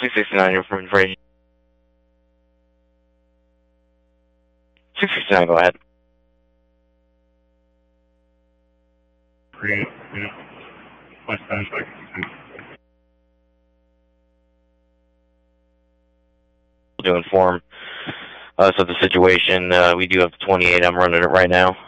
669, you're from radio. 669, go ahead. Create, yeah. My Spanish back. To inform us of the situation, we do have 28. I'm running it right now.